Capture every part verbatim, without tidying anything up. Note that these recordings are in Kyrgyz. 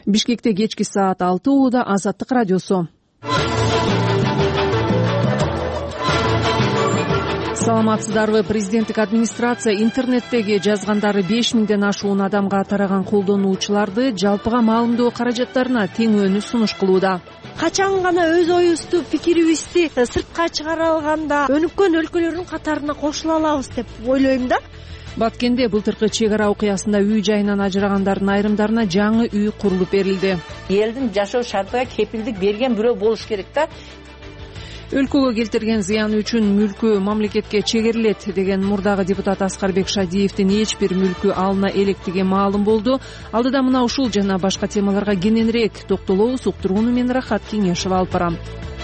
Бишкекте кечки саат алты ууда Азаттык радиосу. Саламатсыздарбы? Президенттик администрация интернеттеги жазгандары беш миңден ашуун адамга тараган колдонуучуларды жалпыга маалымдоо каражаттарына теңөөнү сунуш кылууда. Качан гана өз оюбузду, пикирибизди сыртка чыгара алганда өнүккөн өлкөлөрдүн катарына кошула алабыз деп ойлойм да. Баткенде былтыркы чек ара окуясында үй жайынан ажырагандардын айрымдарына жаңы үй курулуп берилди. Элдин жашоо шартыга кепилдик берген бирөө болуш керек да. Өлкөгө келтирген зыяны үчүн мүлкү мамлекетке чегерилет деген мурдагы депутат Аскарбек Шадиевдин эч бир мүлкү алына электиги маалым болду. Алдыда мына ушул жана башка темаларга кененирээк токтолобуз. Уктурууну мен Рахат Кеңешева алып барам.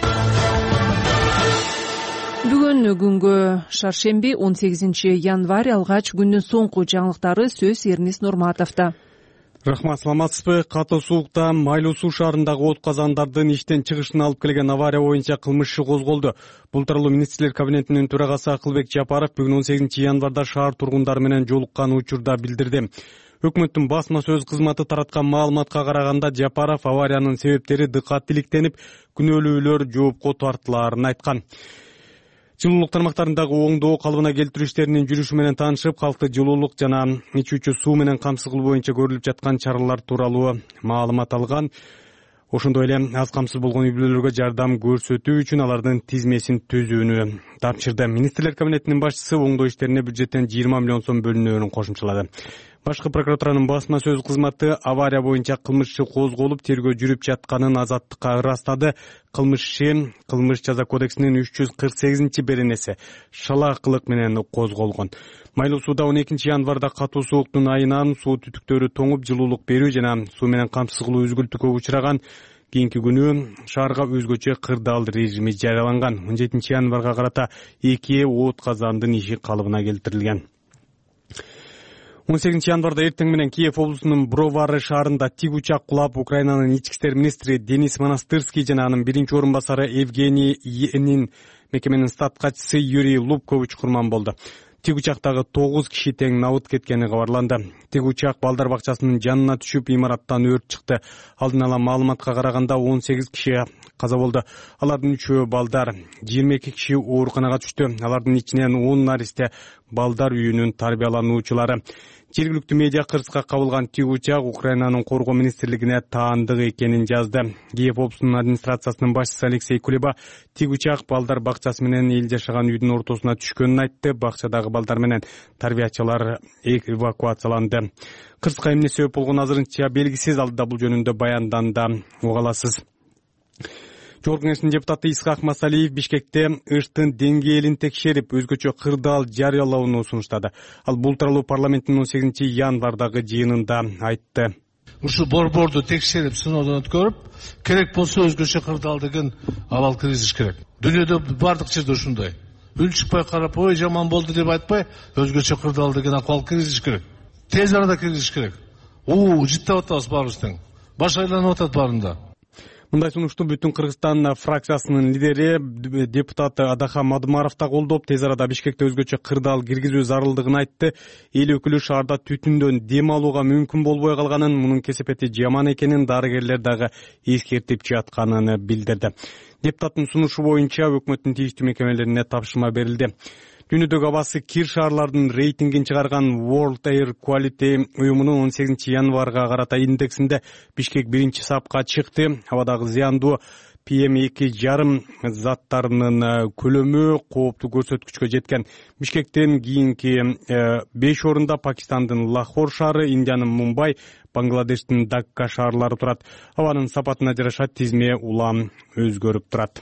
Бүгүн күнгө шаршемби он сегизинчи январь, алгач күндүн соңку жаңылыктары сөз Эрнис Нурматовдо. Рахмат, саламатсызбы? Катуу суукта Майлуу суу шаарындагы от казандардын иштен чыгышына алып келген авария боюнча кылмыш иши козголду. Бул тууралуу министрлер кабинетинин төрагасы Акылбек Жапаров бүгүн он сегизинчи январда шаар тургундары менен жолуккан учурда билдирди. Өкмөттүн басма сөз кызматы тараткан маалыматка караганда Жапаров авариянын себептери дыкат иликтенип, күнөөлүүлөр жоопко тартылаарын айткан. Жылуулук тармактарындагы оңдоо калыбына келтирүү иштеринин жүрүшү менен таанышып, калкты жылуулук жана ичүүчү суу менен камсыз кылуу боюнча көрүлүп жаткан чаралар тууралуу маалымат алган. Ошондой эле аз камсыз болгон үй бүлөлөргө жардам көрсөтүү үчүн алардын тизмесин түзүүнү тапшырды. Министрлер кабинетинин башчысы оңдоо иштерине бюджеттен жыйырма миллион сом бөлүнөөрүн кошумчалады. Башкы прокуратуранын басма сөз кызматы авария боюнча кылмыш иши козголуп, тергөө жүрүп жатканын Азаттыкка ырастады. Кылмыш иши Кылмыш жаза кодексинин үч жүз кырк сегизинчи беренеси шалаакылык менен козголгон. Майлуу сууда он экинчи январда катуу сууктун айынан суу түтүктөрү тоңуп, жылуулук берүү жана суу менен камсыз кылуу үзгүлтүккө учураган. Кийинки күнү шаарга өзгөчө кырдаал режими жарыяланган. он жетинчи январга карата эки от казандын иши калыбына келтирилген. он сегизинчи январда эртең менен Киев облусунун Бровары шаарында тик учак кулап, Украинанын ички иштер министри Денис Монастырский жана анын биринчи орун басары Евгений Енин, мекеменин статкачысы Юрий Лубкович курман болду. Тик учактагы тогуз киши тең набыт кеткени кабарланды. Тик учак балдар бакчасынын жанына түшүп, имараттан өрт чыкты. Алдын ала маалыматка караганда он сегиз киши каза болду. Алардын үчөө балдар, жыйырма эки киши ооруканага түштү. Алардын ичинен он наристе балдар үйүнүн тарбиялануучулары. Жергиликтүү медиа кырсыкка кабылган тик учак Украинанын коргоо министрлигине таандык экенин жазды. Киев облусунун администрациясынын башчысы Алексей Кулеба тик учак балдар бакчасы менен эл жашаган үйдүн ортосуна түшкөнүн айтты. Бакчадагы балдар менен тарбиячылар эвакуацияланды. Кырсыкка эмне себеп болгону азырынча белгисиз. Алдыда бул жөнүндө баянданда уга аласыз. Жогорку Кеңештин депутаты Исхак Масалиев Бишкекте ыштын деңгээлин текшерип, өзгөчө кырдаал жарыялоону сунуштады. Ал бул тууралуу парламенттин он сегизинчи январдагы жыйынында айтты. Ушул борборду текшерип, сыноодон өткөрүп, керек болсо өзгөчө кырдаалдыгын абал киргизиш керек. Дүйнөдө бардык жерде ушундай. Үн чыкпай карап, ой жаман болду деп айтпай, өзгөчө кырдаалдыгын акыбал киргизиш керек. Тез арада киргизиш керек. Уу, жыттап атабыз баарыбыз тең. Баш айланып атат баарында. Мындай сунушту Бүтүн Кыргызстан фракциясынын лидери депутат Адаха Мадумаров да колдоп, тез арада Бишкекте өзгөчө кырдаал киргизүү зарылдыгын айтты. Эл өкүлү шаарда түтүндөн дем алууга мүмкүн болбой калганын, мунун кесепети жаман экенин дарыгерлер дагы эскертип жатканын билдирди. Депутаттын сунушу боюнча өкмөттүн тийиштүү мекемелерине тапшырма берилди. Дүйнөдөгү абасы кир шаарлардын рейтингин чыгарган World Air Quality уюмунун он сегизинчи январга карата индексинде Бишкек биринчи сапка чыкты. Абадагы зыяндуу пи эм эки жарым заттарынын көлөмү кооптуу көрсөткүчкө жеткен. Бишкектен кийинки беш орунда Пакистандын Лахор шаары, Индиянын Мумбай, Бангладештин Дакка шаарлары турат. Абанын сапатына жараша тизме улам өзгөрүп турат.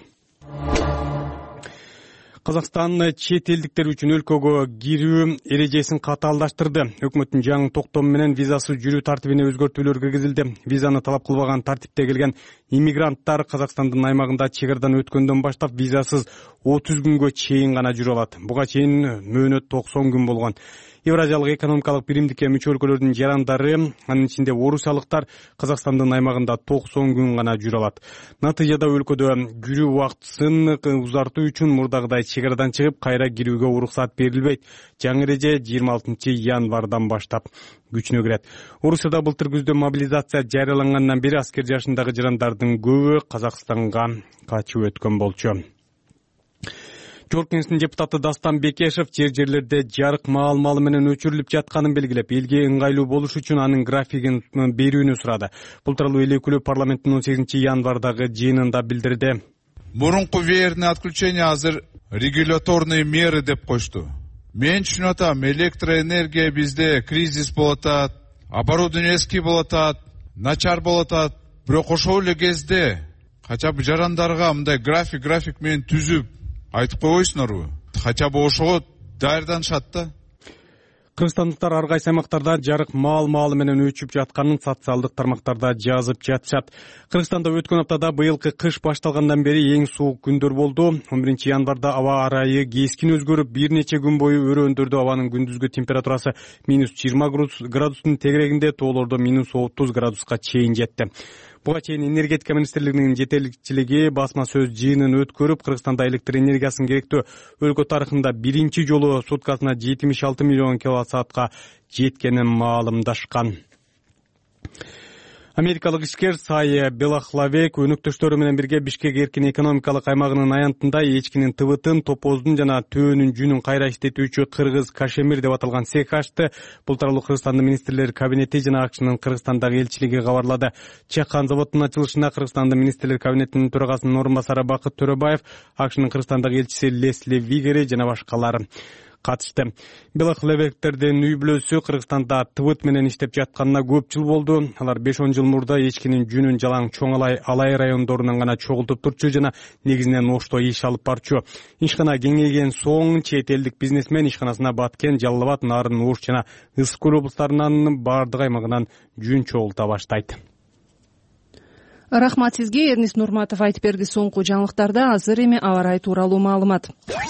Казакстан чет элдиктер үчүн өлкөгө кирүү эрежесин катаалдаштырды. Өкмөттүн жаңы токтому менен визасыз жүрүү тартибине өзгөртүүлөр киргизилди. Визаны талап кылбаган тартипте келген иммигранттар Казакстандын аймагында чек арадан өткөндөн баштап визасыз отуз күнгө чейин гана жүрө алат. Буга чейин мөөнөт токсон күн болгон. Евразиялык экономикалык биримдикке мүчө өлкөлөрдүн жарандары, анын ичинде орусиялыктар Казакстандын аймагында токсон күн гана жүрө алат. Натыйжада өлкөдө жүрүү убактысын узартуу үчүн мурдагыдай чек чегарадан чыгып кайра кирүүгө уруксат берилбейт. Жаңы эреже жыйырма алтынчы январдан баштап күчүнө кирет. Орусияда былтыр күздө мобилизация жарыялангандан бери аскер жашындагы жарандардын көбү Казакстанга качып өткөн болчу. Жогорку Кеңештин депутаты Дастан Бекешев жер жерлерде жарык маал-малы менен өчүрүлүп жатканын белгилеп, элге ыңгайлуу болуш үчүн анын графигин берүүнү сурады. Бул тууралуу эл өкүлү парламенттин он сегизинчи январдагы жыйынында билдирди. Мурунку веерный отключение азыр регуляторные меры деп кошту. Мен түшүнүп атам, электроэнергия бизде кризис болуп атат, оборудование эски болуп атат, начар болуп атат. Бирок ошол эле кезде кача бы жарандарга мындай график график менен түзүп айтып койбойсуңарбы? Кача бы ошого даярданышат да. Кыргызстандыктар ар кайсы аймактарда жарык маал-маалы менен өчүп жатканын социалдык тармактарда жазып жатышат. Кыргызстанда өткөн аптада быйылкы кыш башталгандан бери эң суук күндөр болду. он биринчи январда аба ырайы кескин өзгөрүп, бир нече күн бою өрөөндөрдө абанын күндүзгү температурасы минус жыйырма градустун тегерегинде, тоолордо минус отуз градуска чейин жетти. Буга чейин энергетика министрлигинин жетекчилиги басма сөз жыйынын өткөрүп, Кыргызстанда электр энергиясын керектүү өлкө тарыхында биринчи жолу суткасына жетимиш алты миллион киловатт саатка жеткенин маалымдашкан. Америкалык ишкер Сая Белахлавек өнөктөштөрү менен бирге Бишкек эркин экономикалык аймагынын аянтында эчкинин тыбытын, топоздун жана төөнүн жүнүн кайра иштетүүчү Кыргыз Кашемир деп аталган цех ачты. Бул тууралуу Кыргызстандын министрлер кабинети жана АКШнын Кыргызстандагы элчилиги кабарлады. Чекхан заводунун ачылышына Кыргызстандын министрлер кабинетинин төрагасынын орун басары Бакыт Төрөбаев, АКШнын Кыргызстандагы элчиси Лесли Вигери жана башкалар катышты. Белахлавектердин үй бүлөсү Кыргызстанда тыбыт менен иштеп жатканына көп жыл болду. Алар беш он жыл мурда эчкинин жүнүн жалаң чоң алай алай райондорунан гана чогултуп турчу жана негизинен ошто иш алып барчу. Ишкана кеңейген соң чет элдик бизнесмен ишканасына Баткен, Жалал Абад, Нарын, Ош жана Ысык Көл облустарынын бардык аймагынан жүн чогулта баштайт. Рахмат сизге, Эрнис Нурматов айтып берди. Соңку жаңылыктарда азыр эми аба ырайы тууралуу маалымат.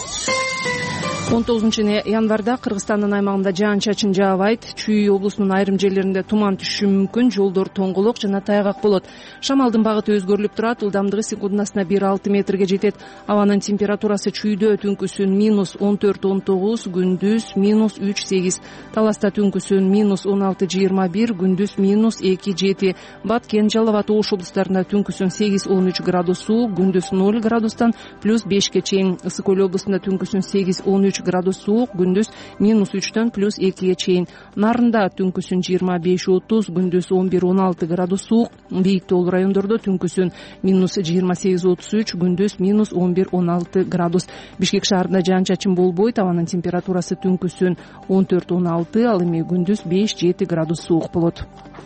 он тогузунчу январда Кыргызстандын аймагында жаан-чачын жаабайт. Чүй облусунун айрым жерлеринде туман түшүшү мүмкүн, жолдор тоңголок жана тайгак болот. Шамалдын багыты өзгөрүлүп турат, ылдамдыгы секундасына бир алты метрге жетет. Абанын температурасы чүйдө түнкүсүн минус он төрт он тогуз, күндүз минус үч сегиз. Таласта түнкүсүн минус он алты жыйырма бир, күндүз минус эки жети. Баткен, Жалал Абад, Ош облустарында түнкүсүн сегиз он үч градус суук, күндүз ноль градустан плюс бешке чейин. Ысык Көл облусунда түнкүсүн сегиз он үч градус суук, күндүз минус үчтөн плюс экиге чейин. Нарында түнкүсүн жыйырма беш отуз, күндүз он бир он алты градус суук. Бийик тоолуу райондордо түнкүсүн минус жыйырма сегиз отуз үч, күндүз минус он бир он алты градус. Бишкек шаарында жаан-чачын болбойт, абанын температурасы түнкүсүн он төрт он алты, ал эми күндүз беш жети градус суук болот.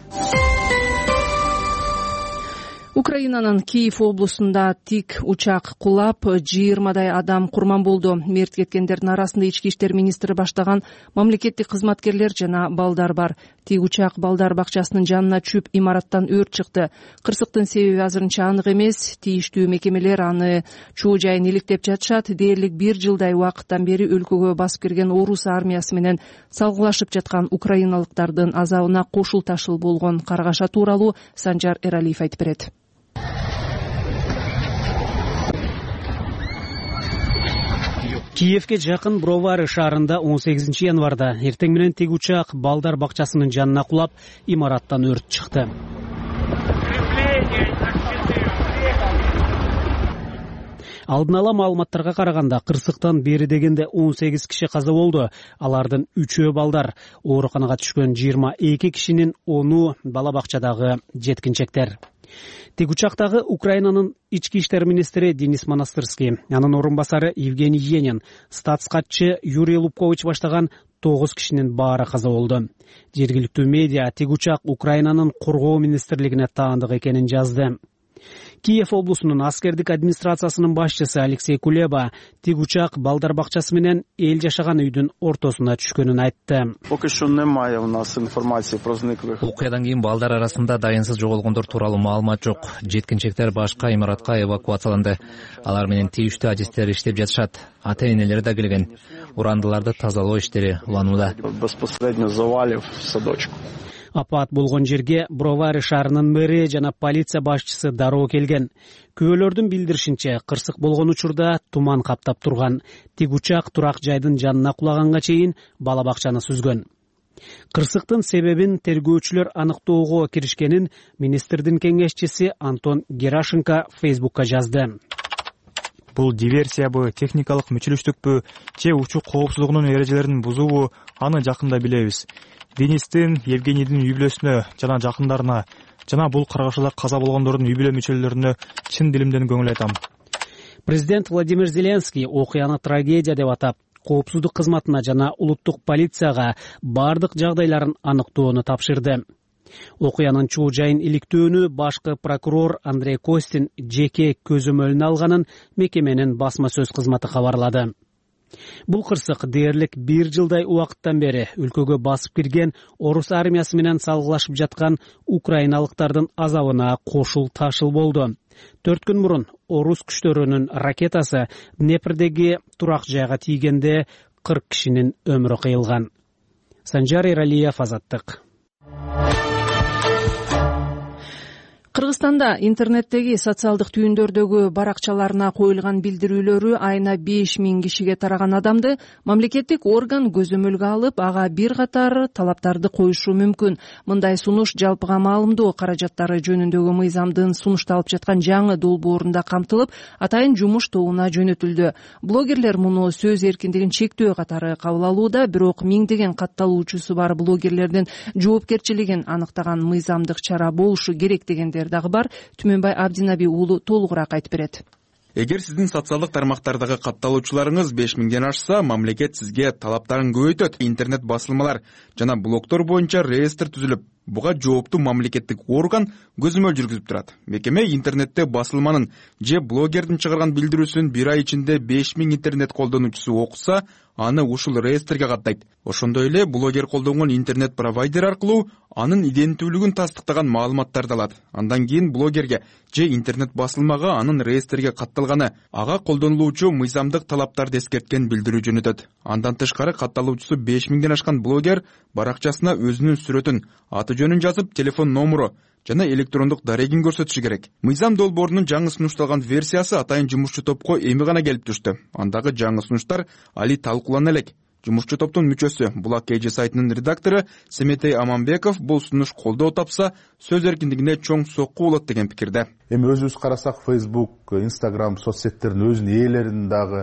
Украинанын Киев облусунда тик учак кулап, жыйырмадай адам курман болду. Мерт кеткендердин арасында ички иштер министри баштаган мамлекеттик кызматкерлер жана балдар бар. Тик учак балдар бакчасынын жанына чүп имараттан өрт чыкты. Кырсыктын себеби азырынча анык эмес. Тийиштүү мекемелер аны чоо жайын иликтеп жатышат. Дээрлик бир жылдай убакыттан бери өлкөгө басып кирген орус армиясы менен салгылашып жаткан украиналыктардын азабына кошул ташыл болгон каргаша тууралуу Санжар Эралиев айтып берет. Киевке жакын Бровары шаарында он сегизинчи январда эртең менен тик учак балдар бакчасынын жанына кулап, имараттан өрт чыкты. Алдын ала маалыматтарга караганда, кырсыктан бери дегенде он сегиз киши каза болду. Алардын үчөө балдар. Ооруканага түшкөн жыйырма эки кишинин ону бала бакчадагы жеткинчектер. Тик учактагы Украинанын ички иштер министри Денис Монастырский, анын орун басары Евгений Енин, статс-катчы Юрий Лубкович баштаган тогуз кишинин баары каза болду. Жергиликтүү медиа тик учак Украинанын коргоо министрлигине таандык экенин жазды. Киев облусунун аскердик администрациясынын башчысы Алексей Кулеба тик учак балдар бакчасы менен эл жашаган үйдүн ортосуна түшкөнүн айтты. Окуядан кийин балдар арасында дайынсыз жоголгондор тууралуу маалымат жок. Жеткинчектер башка имаратка эвакуацияланды. Алар менен тийиштүү адистер иштеп жатышат. Ата-энелери да келген. урандыларды тазалоо иштери уланууда. Апат болгон жерге Бровари шаарынын мэри жана полиция башчысы дароо келген. Күбөлөрдүн билдиришинче, кырсык болгон учурда туман каптап турган. Тик учак турак жайдын жанына кулаганга чейин бала бакчаны сүзгөн. Кырсыктын себебин тергөөчүлөр аныктоого киришкенин министрдин кеңешчиси Антон Герашенко Фейсбукка жазды. Бул диверсиябы, техникалык мүчүлүштүкпү, же учук коопсуздугунун эрежелерин бузуубу, аны жакында билебиз. Денистин, Евгенийдин үй бүлөсүнө жана жакындарына, жана бул каргашада каза болгондордун үй бүлө мүчөлөрүнө чын дилимден көңүл айтам. Президент Владимир Зеленский окуяны трагедия деп атап, коопсуздук кызматына жана улуттук полицияга бардык жагдайларын аныктоону тапшырды. Окуянын чуу жайын иликтөөнү башкы прокурор Андрей Костин жеке көзөмөлүнө алганын мекеменин басма сөз кызматы кабарлады. Бул кырсык дээрлик бир жылдай убакыттан бери өлкөгө басып кирген орус армиясы менен салгылашып жаткан украиналыктардын азабына кошул ташыл болду. Төрт күн мурун орус күчтөрүнүн ракетасы Днепрдеги турак жайга тийгенде кырк кишинин өмүрү кыйылган. Санжар Эралиев, Азаттык. Кыргызстанда интернеттеги социалдык түйүндөрдөгү баракчаларына коюлган билдирүүлөрү айына беш миң кишиге тараган адамды мамлекеттик орган көзөмөлгө алып, ага бир катар талаптарды коюшу мүмкүн. Мындай сунуш жалпыга маалымдоо каражаттары жөнүндөгү мыйзамдын сунушталып жаткан жаңы долбоорунда камтылып, атайын жумуш тобуна жөнөтүлдү. Блогерлер муну сөз эркиндигин чектөө катары кабыл алууда, бирок миңдеген катталуучусу бар блогерлердин жоопкерчилигин аныктаган мыйзамдык чара болушу керек дегендер дагы бар. Түмөнбай Абдинаби уулу толугураак айтып берет. Эгер сиздин социалдык тармактардагы катталуучуларыңыз беш миңден ашса, мамлекет сизге талаптарын көбөйтөт. Интернет басылмалар жана блогдор боюнча реестр түзүлүп, буга жооптуу мамлекеттик орган көзөмөл жүргүзүп турат. Мекеме интернетте басылманын же блогердин чыгарган билдирүүсүн бир ай ичинде беш миң интернет колдонуучусу окуса, аны ушул реестрге каттайт. Ошондой эле блогер колдонгон интернет провайдер аркылуу анын иденттүүлүгүн тастыктаган маалыматтарды алат. Андан кийин блогерге же интернет басылмага анын реестрге катталганы, ага колдонулуучу мыйзамдык талаптарды эскерткен билдирүү жөнөтөт. Андан тышкары катталуучусу беш миңден ашкан блогер баракчасына өзүнүн сүрөтүн, аты жөнүн жазып, телефон номуру жана электрондук дарегин көрсөтүшү керек. Мыйзам долбоорунун жаңы сунушталган версиясы атайын жумушчу топко эми гана келип түштү. Андагы жаңы сунуштар али талкуулана элек. Жумушчу топтун мүчөсү, Булак Кж сайтынын редактору Семетей Аманбеков бул сунуш колдоо тапса, сөз эркиндигине чоң сокку болот деген пикирде. Эми өзүбүз карасак, Facebook, Instagram соц сеттердин өзүнүн ээлеринин дагы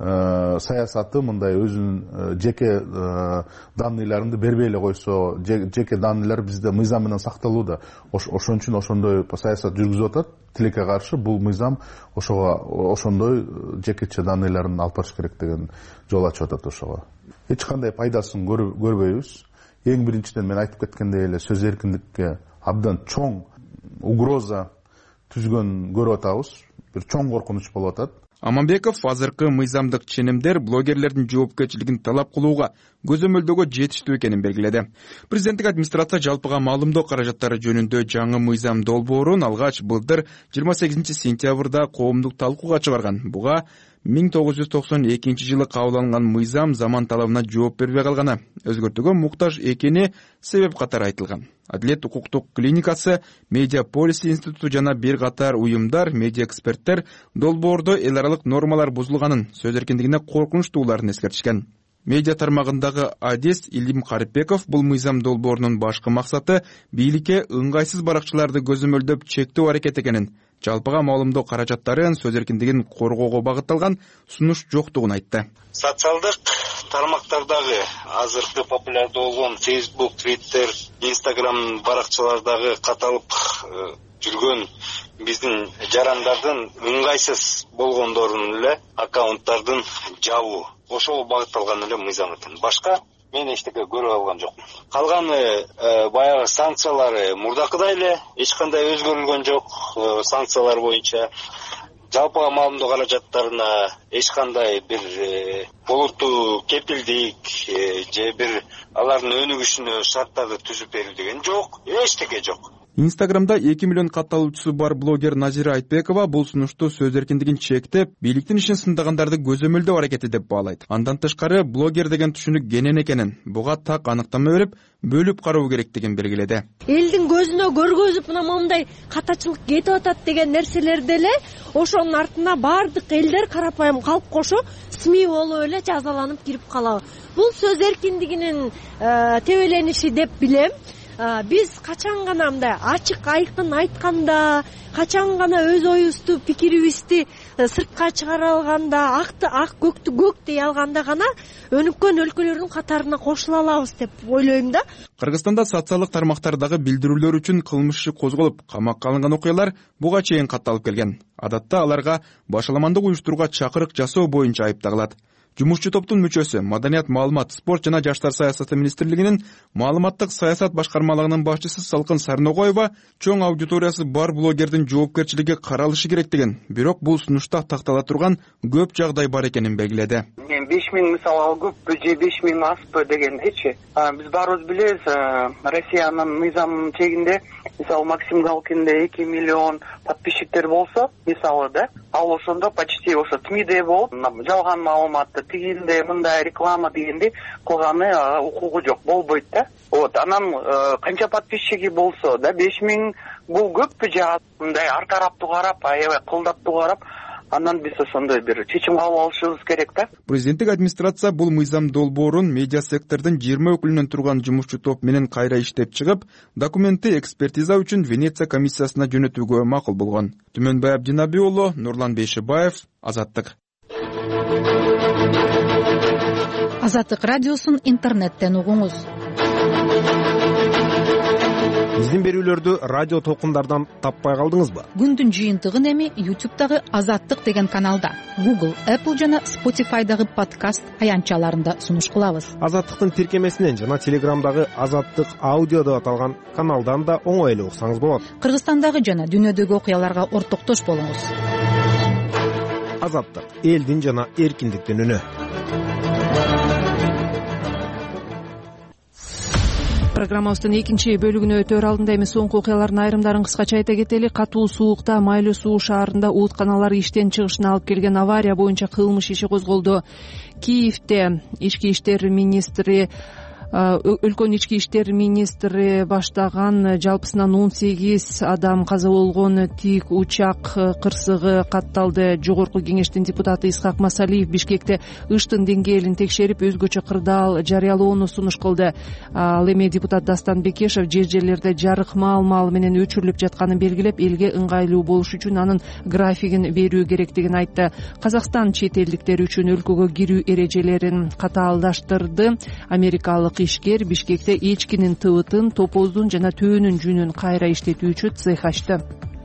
саясаты мындай өзүнүн жеке данныйларынды бербей эле койсо, жеке данныйлар бизде мыйзам менен сакталууда. Ошон үчүн ошондой саясат жүргүзүп атат. Тилекке каршы бул мыйзам ошого ошондой жекече данныйларын алып барыш керек деген жол ачып атат ошого. Эч кандай пайдасын көрбөйбүз. Эң биринчиден мен айтып кеткендей эле сөз эркиндикке абдан чоң угроза түзгөн көрүп атабыз. Бир чоң коркунуч болуп атат. Аманбеков азыркы мыйзамдык ченемдер блогерлердин жоопкерчилигин талап кылууга көзөмөлдөгө жетиштүү экенин белгиледи. Президенттик администрация жалпыга маалымдоо каражаттары жөнүндө жаңы мыйзам долбоорун алгач былтыр жыйырма сегизинчи сентябрда коомдук талкууга чыгарган. Буга миң тогуз жүз токсон экинчи жылы кабыл алынган мыйзам заман талабына жооп бербей калганы, өзгөртүүгө муктаж экени себеп катары айтылган. Адилет укуктук клиникасы, Медиа Полиси институту жана бир катар уюмдар, медиа эксперттер долбоордо эл аралык нормалар бузулганын, сөз эркиндигине коркунуч тууларын эскертишкен. Медиа тармагындагы Адис Илим Карипбеков бул мыйзам долбоорунун башкы максаты бийликке ыңгайсыз баракчаларды көзөмөлдөп чектөө аракет экенин, жалпыга маалымдоо каражаттарын, сөз эркиндигин коргоого багытталган сунуш жоктугун айтты. Социалдык тармактардагы азыркы популярдуу болгон Facebook, Twitter, Instagram баракчалардагы каталып жүргөн биздин жарандардын ыңгайсыз болгондорун эле аккаунттардын жабуу, ошого багытталган эле мыйзам экен. Башка мен эчтеке көрүп алган жокмун. Калганы баягы санкциялары мурдакыдай эле, эч кандай өзгөрүлгөн жок. Санкциялар боюнча жалпыга маалымдоо каражаттарына эч кандай бир олуттуу кепилдик же бир алардын өнүгүшүнө шарттарды түзүп берүү деген жок, эчтеке жок. Инстаграмда эки миллион катталуучусу бар блогер Назира Айтбекова бул сунушту сөз эркиндигин чектеп, бийликтин ишин сындагандарды көзөмөлдөө аракети деп баалайт. Андан тышкары блогер деген түшүнүк кенен экенин, буга так аныктама берип, бөлүп кароо керектигин белгиледи. Элдин көзүнө көргөзүп мына моундай катачылык кетип атат деген нерселерди эле ошонун артына баардык элдер, карапайым калк кошо СМИ болуп эле жазаланып кирип калабы. Бул сөз эркиндигинин тебелениши деп билем. Биз качан гана мындай ачык айкын айтканда, качан гана өз оюбузду, пикирибизди сыртка чыгара алганда, акты ак, көктү көк дей алганда гана өнүккөн өлкөлөрдүн катарына кошула алабыз деп ойлойм да. Кыргызстанда социалдык тармактардагы билдирүүлөр үчүн кылмыш иши козголуп, камакка алынган окуялар буга чейин катталып келген. Адатта аларга башаламандык уюштурууга чакырык жасоо боюнча айыпталат. Жумушчу топтун мүчөсү, Маданият, маалымат, спорт жана жаштар саясаты министрлигинин маалыматтык саясат башкармалыгынын башчысы Салкын Сарногоева чоң аудиториясы бар блогердин жоопкерчилиги каралышы керектигин, бирок бул сунушта тактала турган көп жагдай бар экенин белгиледи. беш миң мисалы ал көппү же беш миң азбы дегендечи. Биз баарыбыз билебиз, Россиянын мыйзамынын чегинде мисалы Максим Галкинде эки миллион подписчиктер болсо, мисалы да, ал ошондо почти ошо СМИде болуп, жалган маалыматты тигинде мындай реклама дегенди кылганы укугу жок, болбойт да. Вот, анан канча подписчиги болсо да, беш миң бул көппү же мындай ар тараптуу карап, аябай кылдаттуу карап, андан биз ошондой бир чечим кабыл алышыбыз керек да. Президенттик администрация бул мыйзам долбоорун медиа сектордун жыйырма өкүлүнөн турган жумушчу топ менен кайра иштеп чыгып, документти экспертиза үчүн Венеция комиссиясына жөнөтүүгө макул болгон. Түмөнбай Абдинаби уулу, Нурлан Бейшибаев, Азаттык. Азаттык радиосун интернеттен угуңуз. Биздин берүүлөрдү радио толкундардан таппай калдыңызбы? Күндүн жыйынтыгын эми YouTube'дагы Азаттык деген каналда, Google, Apple жана Spotify'дагы подкаст аянтчаларында сунуш кылабыз. Азаттыктын тиркемесинен жана Телеграмдагы Азаттык аудио деп аталган каналдан да оңой эле уксаңыз болот. Кыргызстандагы жана дүйнөдөгү окуяларга ортоктош болуңуз. Азаттык, элдин жана эркиндиктин үнү. Программабыздын экинчи бөлүгүнө өтөр алдында эми соңку окуялардын айрымдарын кыскача айта кетели. Катуу суукта Майлуу суу шаарында уутканалар иштен чыгышына алып келген авария боюнча кылмыш иши козголду. Киевде ички иштер министри өлкөнүн ички иштер министри баштаган жалпысынан он сегиз адам каза болгон тик учак кырсыгы катталды. Жогорку кеңештин депутаты Исхак Масалиев Бишкекте ыштын деңгээлин текшерип, өзгөчө кырдаал жарыялоону сунуш кылды. Ал эми депутат Дастан Бекешев жер жерлерде жарык маал-маал менен өчүрүлүп жатканын белгилеп, элге ыңгайлуу болуш үчүн анын графигин берүү керектигин айтты. Казакстан чет элдиктер үчүн өлкөгө кирүү эрежелерин катаалдаштырды. Америкалык ишкер Бишкекте эчкинин тыбытын, топоздун жана төөнүн жүнүн кайра иштетүүчү цех ачты.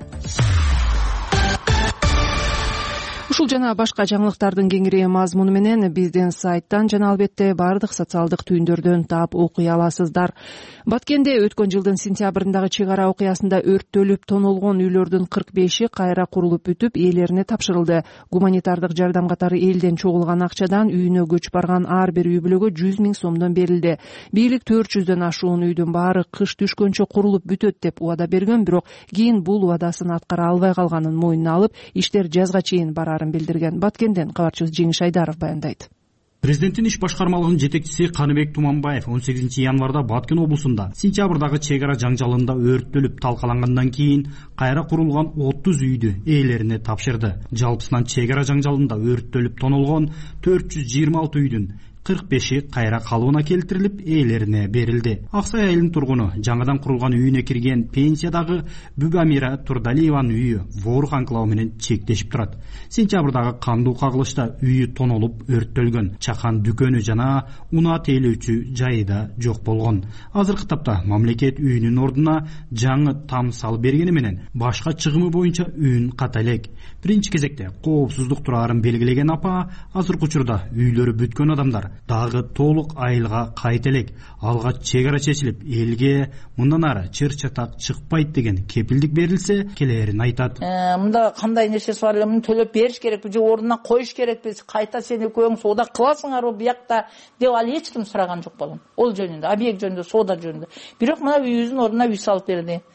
Ушул жана башка жаңылыктардын кеңири мазмуну менен биздин сайттан жана албетте бардык социалдык түйүндөрдөн таап окуй аласыздар. Баткенде өткөн жылдын сентябрындагы чек ара окуясында өрттөлүп тонолгон үйлөрдүн кырк беши кайра курулуп бүтүп, ээлерине тапшырылды. Гуманитардык жардам катары элден чогулган акчадан үйүнө көчүп барган ар бир үй бүлөгө жүз миң сомдон берилди. Бийлик төрт жүздөн ашуун үйдүн баары кыш түшкөнчө курулуп бүтөт деп убада берген, бирок кийин бул убадасын аткара албай калганын мойнуна алып, иштер жазга чейин барарын билдирген. Баткенден кабарчыбыз Жеңиш Айдаров баяндайт. Президенттин иш башкармалыгынын жетекчиси Каныбек Туманбаев он сегизинчи январда Баткен облусунда сентябрдагы чек ара жаңжалында өрттөлүп талкалангандан кийин кайра курулган отуз үйдү ээлерине тапшырды. Жалпысынан чек ара жаңжалында өрттөлүп тонолгон төрт жүз жыйырма алты үйдүн кырк беши кайра калыбына келтирилип, ээлерине берилди. Аксай айылынын тургуну жаңадан курулган үйүнө кирген пенсиядагы Бүгамира Турдалиеванын үйү воорук анклавы менен чектешип турат. Сентябрдагы кандуу кагылышта үйү тонолуп өрттөлгөн. Чакан дүкөнү жана унаа тейлөөчү жайы да жок болгон. Азыркы тапта мамлекет үйүнүн ордуна жаңы там салып бергени менен башка чыгымы боюнча үйүн ката элек. Биринчи кезекте коопсуздук турарын белгилеген апа, азыркы учурда үйлөрү бүткөн адамдар дагы толук айылга кайта элек. Алга чек ара чечилип, элге мындан ары чыр чатак чыкпайт деген кепилдик берилсе келээрин айтат. Мында кандай нерсеси бар эле, муну төлөп бериш керекпи же ордуна коюш керекпи, кайта сен экөөң соода кыласыңарбы биякта деп ал эч ким сураган жок болгон. Ол жөнүндө, объект жөнүндө, соода жөнүндө. Бирок мына үйүбүздүн ордуна үй салып берди.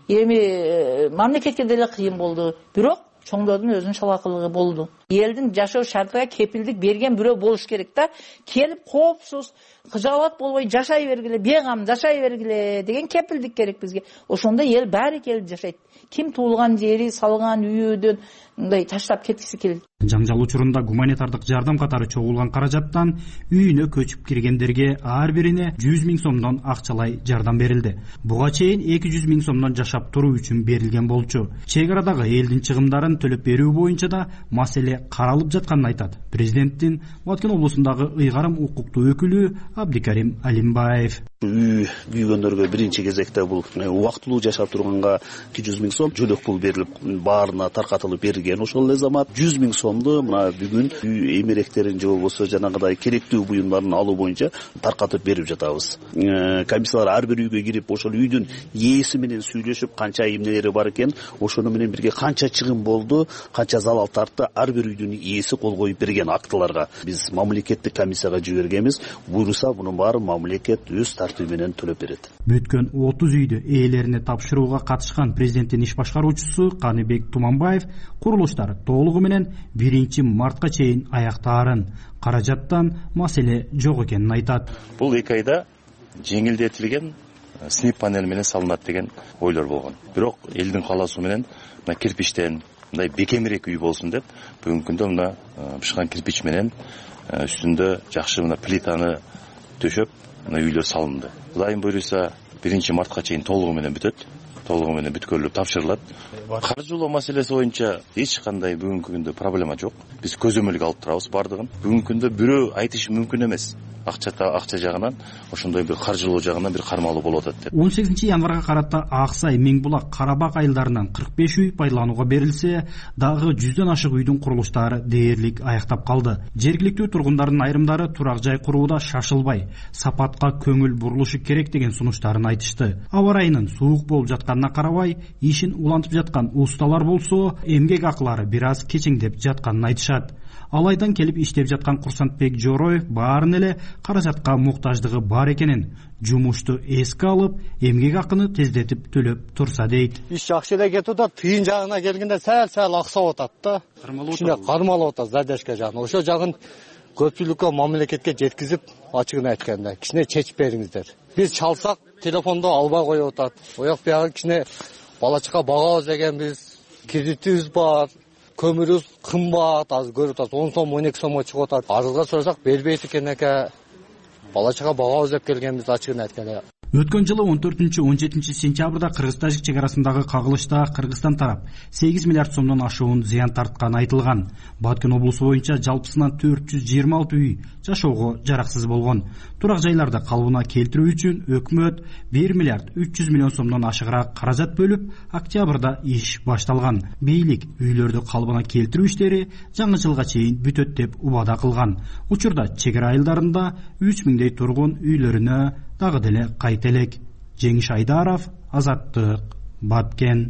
эми мамлекетке деле кыйын болду, бирок чоңдордун өзүнүн чалакылыгы болду. Элдин жашоо шартыга кепилдик берген бирөө болуш керек да. Келип коопсуз, кыжаалат болбой жашай бергиле, бегам жашай бергиле деген кепилдик керек бизге. Ошондо эл баары келип жашайт. Ким туулган жери, салган үйүдөн мындай таштап кеткиси келет. Жаңжал учурунда гуманитардык жардам катары чогулган каражаттан үйүнө көчүп киргендерге ар бирине жүз миң сомдон акчалай жардам берилди. Буга чейин эки жүз миң сомдон жашап туруу үчүн берилген болчу. Чек арадагы элдин чыгымдарын төлөп берүү боюнча да маселе каралып жатканын айтат президенттин Баткен облусундагы ыйгарым укуктуу өкүлү Абдикарим Алимбаев. Үй күйгөндөргө биринчи кезекте бул убактылуу жашап турганга эки жүз миң сом жөлөк пул берилип, баарына таркатылып берилген. Ошол эле замат жүз миң сомду мына бүгүн үй эмеректерин же болбосо жанагыдай керектүү буюмдарын алуу боюнча таркатып берип жатабыз. Комиссиялар ар бир үйгө кирип, ошол үйдүн ээси менен сүйлөшүп, канча эмнелери бар экен, ошону менен бирге канча чыгым болду, канча залал тартты, ар бир үйдүн ээси кол коюп берген актыларга биз мамлекеттик комиссияга жибергенбиз. Буйруса мунун баарын мамлекет өз тартиби менен төлөп берет. Бүткөн отуз үйдү ээлерине тапшырууга катышкан президенттин иш башкаруучусу Каныбек Туманбаев курулуштар толугу менен биринчи мартка чейин аяктаарын, каражаттан маселе жок экенин айтат. Бул эки айда жеңилдетилген снип панель менен салынат деген ойлор болгон. Бирок элдин каалоосу менен мына кирпичтен мындай бекемирээк үй болсун деп бүгүнкү күндө мына бышкан кирпич менен үстүндө жакшы мына плитаны төшөп мына үйлөр салынды. Кудайым буйруса биринчи мартка чейин толугу менен бүтөт. Толугу менен бүткөрүлүп тапшырылат. Каржылоо маселеси боюнча эч кандай бүгүнкү күндө проблема жок. Биз көзөмөлгө алып турабыз бардыгын. Бүгүнкү күндө бирөө айтышы мүмкүн эмес. Акча акча жагынан, ошондой бир каржылоо жагынан бир кармалуу болуп атат деп. он сегизинчи январга карата Аксай, Миңбулак, Карабак айылдарынан кырк беш үй пайдаланууга берилсе, дагы жүздөн ашык үйдүн курулуштары дээрлик аяктап калды. Жергиликтүү тургундардын айрымдары турак жай курууда шашылбай, сапатка көңүл бурулушу керек деген сунуштарын айтышты. Аба ырайынын суук болуп жатканына карабай, ишин улантып жаткан усталар болсо, эмгек акылары бир аз кечеңдеп жатканын айтышат. Алайдан келип иштеп жаткан Курсантбек Жороев баарын эле каражатка муктаждыгы бар экенин, жумушту эске алып, эмгек акыны тездетип төлөп турса дейт. Иш жакшы эле кетип атат, тыйын жагына келгенде сәл-сәл аксап атат да. Кичине кармалып атат задержка жагын. Ошо жагын көпчүлүккө мамлекетке жеткизип, ачыгын айтканда, кичине чечип бериңиздер. Биз чалсак, телефондо албай коюп атат. Ояк биягы кичине бала чака багабыз дегенбиз, кредитибиз бар. Көмүрүбүз кымбат, аз көрүп атат, он сом, он эки сомго чыгып атат. Арызга сурасак бербейт экен эке. Бала чака багабыз деп келгенбиз ачыгын айтканда. Өткөн жылы он төртүнчү он жетинчи сентябрда Кыргыз-Тажик чек арасындагы кагылышта Кыргызстан тарап сегиз миллиард сомдон ашуун зыян тартканы айтылган. Баткен облусу боюнча жалпысынан төрт жүз жыйырма алты үй жашоого жараксыз болгон. Турак жайларды калыбына келтирүү үчүн өкмөт бир миллиард үч жүз миллион сомдон ашыгыраак каражат бөлүп, октябрда иш башталган. Бийлик үйлөрдү калыбына келтирүү иштери жаңы жылга чейин бүтөт деп убада кылган. Учурда чек ара айылдарында үч миңдей тургун үйлөрүнө дагы деле кайта элек. Жеңиш Айдаров, Азаттык, Баткен.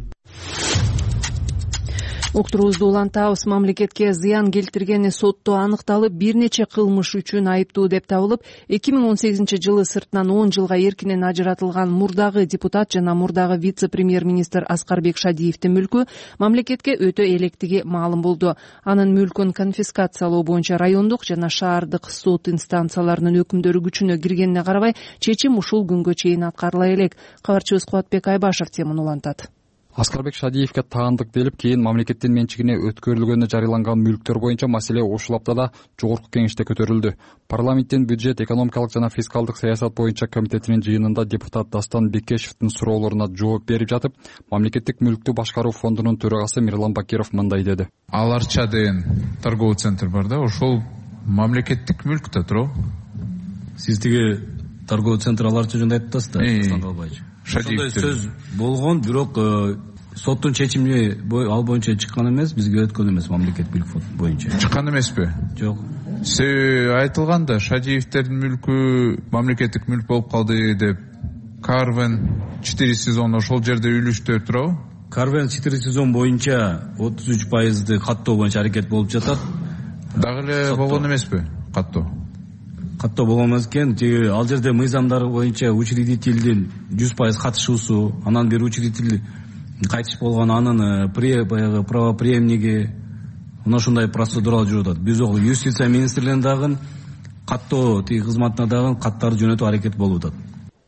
Уктуруубузду улантабыз. Мамлекетке зыян келтиргени сотто аныкталып, бир нече кылмыш үчүн айыптуу деп табылып, эки миң он сегизинчи жылы сыртынан он жылга эркинен ажыратылган мурдагы депутат жана мурдагы вице-премьер-министр Аскарбек Шадиевдин мүлкү мамлекетке өтө электиги маалым болду. Анын мүлкүн конфискациялоо боюнча райондук жана шаардык сот инстанцияларынын өкүмдөрү күчүнө киргенине карабай, чечим ушул күнгө чейин аткарыла элек. Кабарчыбыз Кубатбек Айбашев теманы улантат. Аскарбек Шадиевке таандык делип, кийин мамлекеттин менчигине өткөрүлгөнү жарыяланган мүлктөр боюнча маселе ушул аптада жогорку кеңеште көтөрүлдү. Парламенттин бюджет, экономикалык жана фискалдык саясат боюнча комитетинин жыйынында депутат Дастан Бекешевдин суроолоруна жооп берип жатып, мамлекеттик мүлктү башкаруу фондунун төрагасы Мирлан Бакиров мындай деди. Аларча деген торговый центр бар да, ошол мамлекеттик мүлк да туурабы? Сиз тиги торговый центр Аларча жөнүндө айтып атасыз да, Дастан Калбаевич. Ошондой сөз болгон, бирок соттун чечими ал боюнча чыккан эмес, бизге өткөн эмес мамлекет мүлк боюнча. Чыккан эмеспи? Жок. Себеби айтылганда Шадиевдердин мүлкү мамлекеттик мүлк болуп калды деп. Карвен четыре сезон ошол жерде үйлүштү туурабы? Карвен четыре сезон боюнча отуз үч пайызды каттоо боюнча аракет болуп жатат. Дагы эле болгон эмеспи каттоо? Каттоо болгон эмес экен. Тиги ал жерде мыйзамдар боюнча учредительдин жүз пайыз катышуусу, анан бир учредитель кайтыш болгон анын баягы правоприемниги мына ушундай процедуралар жүрүп атат. Биз ошол юстиция министрлигине дагы каттоо тиги кызматына дагы каттарды жөнөтүп аракет болуп атат.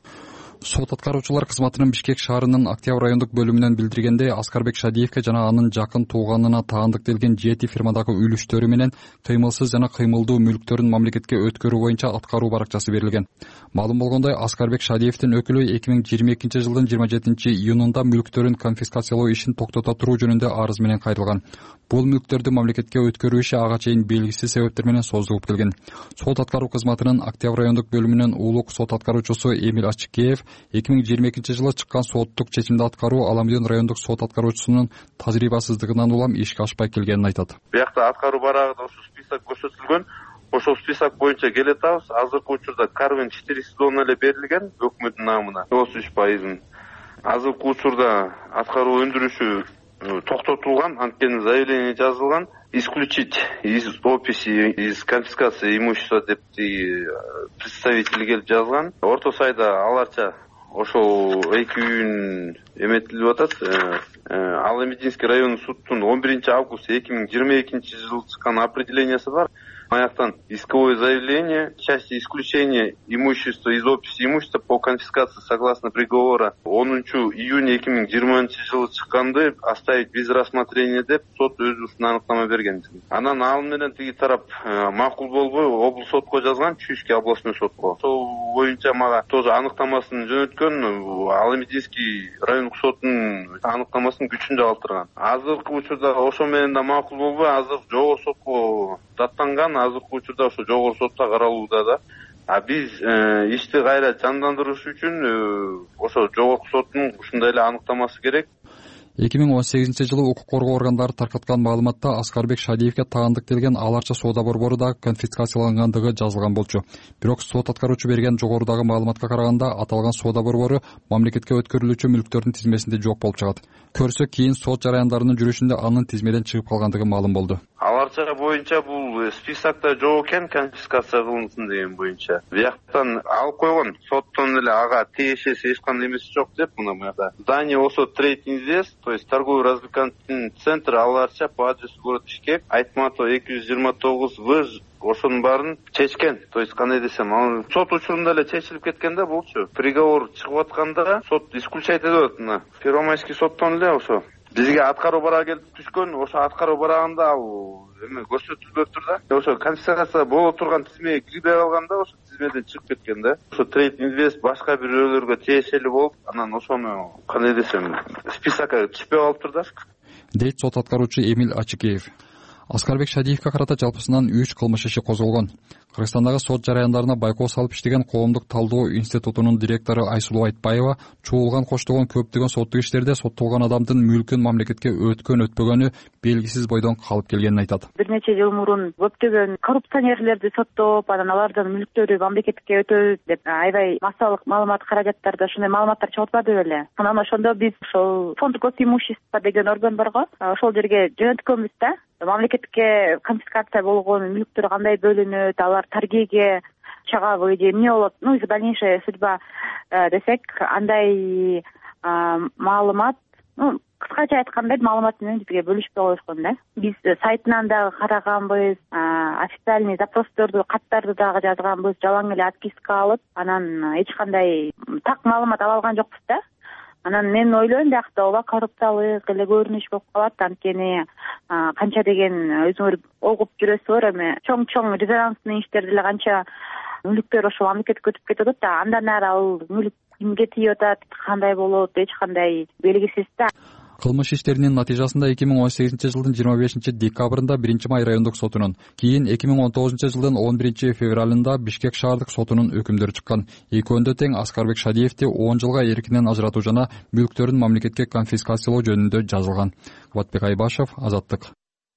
Сот аткаруучулар кызматынын Бишкек шаарынын Октябрь райондук бөлүмүнөн билдиргенде, Аскарбек Шадиевке жана анын жакын тууганына таандыктелген жети фирмадагы үлүштөрү менен кыймылсыз жана кыймылдуу мүлктөрүн мамлекетке өткөрүү боюнча аткаруу баракчасы берилген. Маалым болгондой, Аскарбек Шадиевдин өкүлү эки миң жыйырма экинчи жылдын жыйырма жетинчи июнунда мүлктөрүн конфискациялоо ишин токтото туруу жөнүндө арыз менен кайрылган. Бул мүлктөрдү мамлекетке өткөрүү иши ага чейин белгисиз себептер менен созулуп келген. Сот аткаруу кызматынын Октябрь райондук бөлүмүнүн улук сот аткаруучусу Эмиль Ачыкеев эки миң жыйырма экинчи жылы чыккан соттук чечимди аткаруу Аламүйдөн райондук сот аткаруучусунун тажрыйбасыздыгынан улам ишке ашпай келгенин айтат. Биякта аткаруу барагында ушул список көрсөтүлгөн. Ошол список боюнча келатабыз. Азыркы учурда карвин четыре сезона эле берилген өкмөттүн намына. отуз үч пайызын. Азыркы учурда аткаруу өндүрүшү токтотулган, анткени заявление жазылган. Исключить из описи, из конфискации имущества деп представитель келип жазган. Орто сайда аларча ошол эки үйүн эметилип атат. Аламединский райондук суттун он биринчи август эки миң жыйырма экинчи жылы чыккан определениясы бар. Аяктан исковое заявление в части исключения имущества из описи имущества по конфискации согласно приговора онунчу июня эки миң жыйырманчы жылы чыкканды оставить без рассмотрения деп сот өзү ушуну аныктама берген. Анан ал менен тиги тарап макул болбой облус сотко жазган, Чуйский областной сотко. Ошол боюнча мага тоже аныктамасын жөнөткөн, Аламединский райондук соттун аныктамасын күчүндө калтырган. Азыркы учурда ошо менен да макул болбой, азыр жогорку сотко даттанган. Азыркы учурда ошо жогорку сотто каралууда да. А биз ишти кайра жандандырыш үчүн ошо жогорку соттун ушундай эле аныктамасы керек. эки миң он сегизинчи жылы укук коргоо органдары таркаткан маалыматта Аскарбек Шадиевке таандыктелген аларча соода борбору да конфискациялангандыгы жазылган болчу. Бирок сот аткаруучу берген жогорудагы маалыматка караганда, аталган соода борбору мамлекетке өткөрүлүүчү мүлктөрдүн тизмесинде жок болуп чыгат. Көрсө кийин сот жараяндарынын жүрүшүндө анын тизмеден чыгып калгандыгы маалым болду. Аларча боюнча бул списокто жок экен, конфискация кылынсын деген боюнча. Бияктан алып койгон, соттон эле ага тиешеси эч кандай эмеси жок деп, мына буяка. Здание Осо Трейд Инвест, то есть торговый развлекательный центр аларча по адресу город Бишкек, Айтматов эки жүз жыйырма тогуз В, ошонун баарын чечкен. То есть кандай десем, ал сот учурунда эле чечилип кеткен да булчу. Приговор чыгып атканда сот исключать этип атат мына. Первомайский соттон эле ошо бизге аткаруу барагы келип түшкөн. Ошо аткаруу барагында ал эме көрсөтүлбөптүр да. Ошо конфискация боло турган тизмеге кирбей калганда ошо тизмеден чыгып кеткен да. Ошо Трейд Инвест башка бирөөлөргө тиешелүү болуп, анан ошону кандай десем, списокко түшпөй калыптыр да. Дейт сот аткаруучу Эмиль Ачыкеев. Аскарбек Шадиевке карата жалпысынан үч кылмыш иши козголгон. Кыргызстандагы сот жараяндарына байкоо салып иштеген Коомдук талдоо институтунун директору Айсулуу Айтбаева чуулган коштогон көптөгөн соттук иштерде соттолгон адамдын мүлкүн мамлекетке өткөн өтпөгөнү белгисиз бойдон калып келгенин айтат. Бир нече жыл мурун көптөгөн коррупционерлерди соттоп, анан алардын мүлктөрү мамлекетке өтөт деп аябай массалык маалымат каражаттарда ушундай маалыматтар чыгып атпады беле. Анан ошондо биз ошол фонд госимущества деген орган барго, ошол жерге жөнөткөнбүз да. Мамлекетке конфискация болгон мүлктөр кандай бөлүнөт, алар торгейге чыгабы же эмне болот, ну и дальнейшая судьба десек, андай маалымат, ну кыскача айтканда маалымат менен бизге бөлүшпөй коюшкон да. Биз сайтынан дагы караганбыз, официальный запросторду, каттарды дагы жазганбыз, жалаң эле отписка алып, анан эч кандай так маалымат ала алган жокпуз да. Анан мен ойлойм, биякта ооба коррупциялык эле көрүнүш болуп калат, анткени канча деген өзүңөр огуп жүрөсүзөр, эми чоң-чоң резонансный иштерди эле канча мүлктөр ошол мамлекетке өтүп кетип атат да, андан ары ал мүлк кимге тийип атат, кандай болот, эч кандай белгисиз да. Кылмыш иштеринин натыйжасында эки миң он сегизинчи жылдын жыйырма бешинчи декабрында биринчи май райондук сотунун, кийин эки миң он тогузунчу жылдын он биринчи февралында Бишкек шаардык сотунун өкүмдөрү чыккан. Экөөндө тең Аскарбек Шадиевди он жылга эркинен ажыратуу жана мүлктөрүн мамлекетке конфискациялоо жөнүндө жазылган. Кубатбек Айбашев, Азаттык.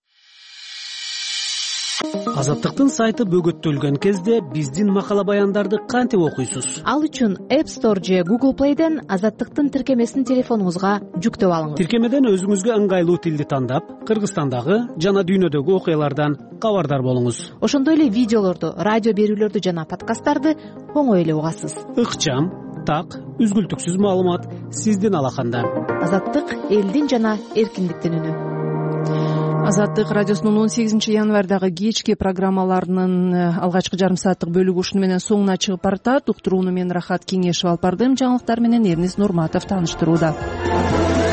Азаттыктын сайты бөгөттөлгөн кезде биздин макала баяндарды кантип окуйсуз? Ал үчүн App Store же Google Play'ден Азаттыктын тиркемесин телефонуңузга жүктөп алыңыз. Тиркемеден өзүңүзгө ыңгайлуу тилди тандап, Кыргызстандагы жана дүйнөдөгү окуялардан кабардар болуңуз. Ошондой эле видеолорду, радио берүүлөрдү жана подкасттарды оңой эле угасыз. Ыкчам, так, үзгүлтүксүз маалымат сиздин алаканда. Азаттык — элдин жана эркиндиктин үнү. Азаттык радиосунун он сегизинчи январдагы кечки программаларынын алгачкы жарым сааттык бөлүгү ушуну менен соңуна чыгып баратат. Уктурууну мен Рахат Кеңешев алып бардым. Жаңылыктар менен Эрнис Нурматов тааныштырууда.